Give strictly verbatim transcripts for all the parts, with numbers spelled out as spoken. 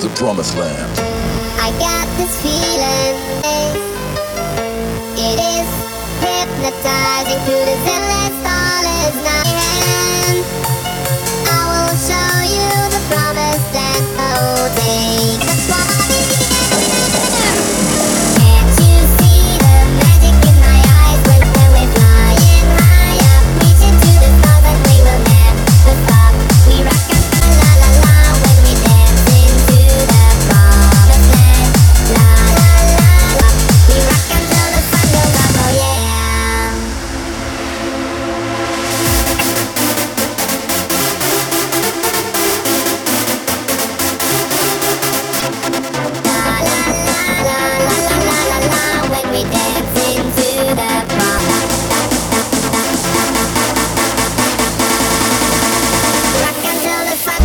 the promised land. I got this feeling, it is hypnotizing to the endless all is night. I will show you the promised land. Oh, take the flight. Can't you see the magic in my eyes when we're flying high up, reaching to the stars and we will never stop. We rock and la la la when we dance into the promised land. La la la la, we rock until the sun goes up. Oh yeah. When we dance into the prom, rock until the sun.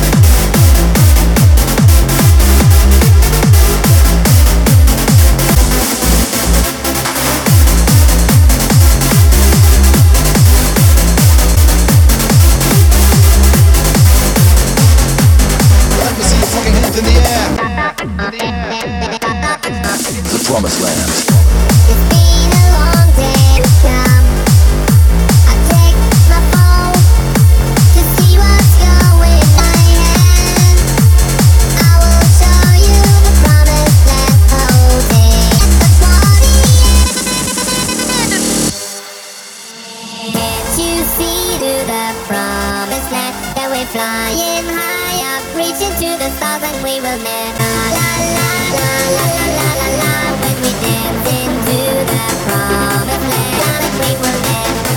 Let me see your fucking hands in the air. In the air. The promised land. It's been a long day to come. I take my phone to see what's going on. I will show you the promised land. Oh, take the party. Can't you see to the promised land that we're flying high up, reaching to the stars and we will never. La la la la la la la la. When we dance into the promised land, we will never.